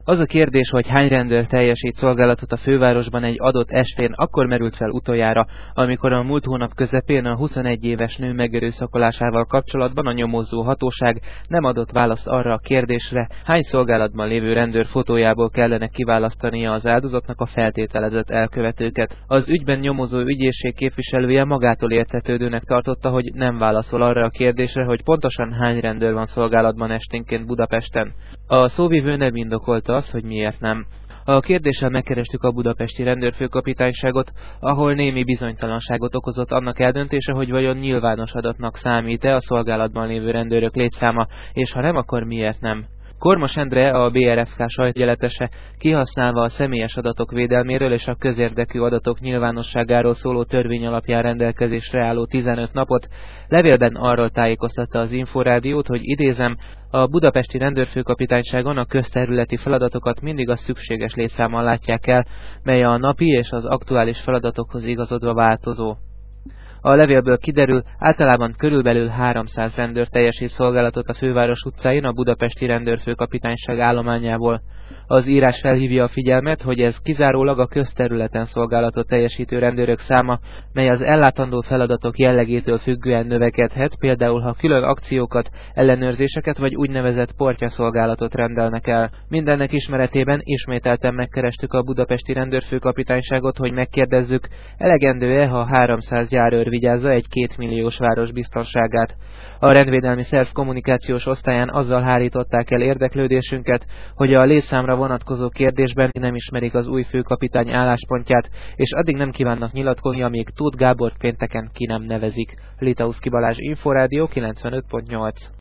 Az a kérdés, hogy hány rendőr teljesít szolgálatot a fővárosban egy adott estén, akkor merült fel utoljára, amikor a múlt hónap közepén a 21 éves nő megerőszakolásával kapcsolatban a nyomozó hatóság nem adott választ arra a kérdésre, hány szolgálatban lévő rendőr fotójából kellene kiválasztania az áldozatnak a feltételezett elkövetőket. Az ügyben nyomozó ügyészség képviselője magától értetődőnek tartotta, hogy nem válaszol arra a kérdésre, hogy pontosan hány rendőr van szolgálatban esténként Budapesten. A szóvivő nem indokolta az, hogy miért nem. A kérdéssel megkerestük a budapesti rendőrfőkapitányságot, ahol némi bizonytalanságot okozott annak eldöntése, hogy vajon nyilvános adatnak számít-e a szolgálatban lévő rendőrök létszáma, és ha nem, akkor miért nem. Kormos Endre, a BRFK sajtjeletese, kihasználva a személyes adatok védelméről és a közérdekű adatok nyilvánosságáról szóló törvény alapján rendelkezésre álló 15 napot, levélben arról tájékoztatta az Inforádiót, hogy idézem, a budapesti rendőrfőkapitányságon a közterületi feladatokat mindig a szükséges létszámmal látják el, mely a napi és az aktuális feladatokhoz igazodva változó. A levélből kiderül, általában körülbelül 300 rendőr teljesít szolgálatot a főváros utcáin a budapesti rendőrfőkapitányság állományából. Az írás felhívja a figyelmet, hogy ez kizárólag a közterületen szolgálatot teljesítő rendőrök száma, mely az ellátandó feladatok jellegétől függően növekedhet, például ha külön akciókat, ellenőrzéseket vagy úgynevezett portyaszolgálatot rendelnek el. Mindennek ismeretében ismételten megkerestük a budapesti rendőrfőkapitányságot, hogy megkérdezzük, elegendő-e, ha 300 járőr vigyázza egy 2 milliós város biztonságát. A rendvédelmi szerv kommunikációs osztályán azzal hárították el érdeklődésünket, hogy a létszámra vonatkozó kérdésben nem ismerik az új főkapitány álláspontját, és addig nem kívánnak nyilatkozni, amíg Tóth Gábort pénteken ki nem nevezik. Litauszki Balázs, Inforádió 95.8.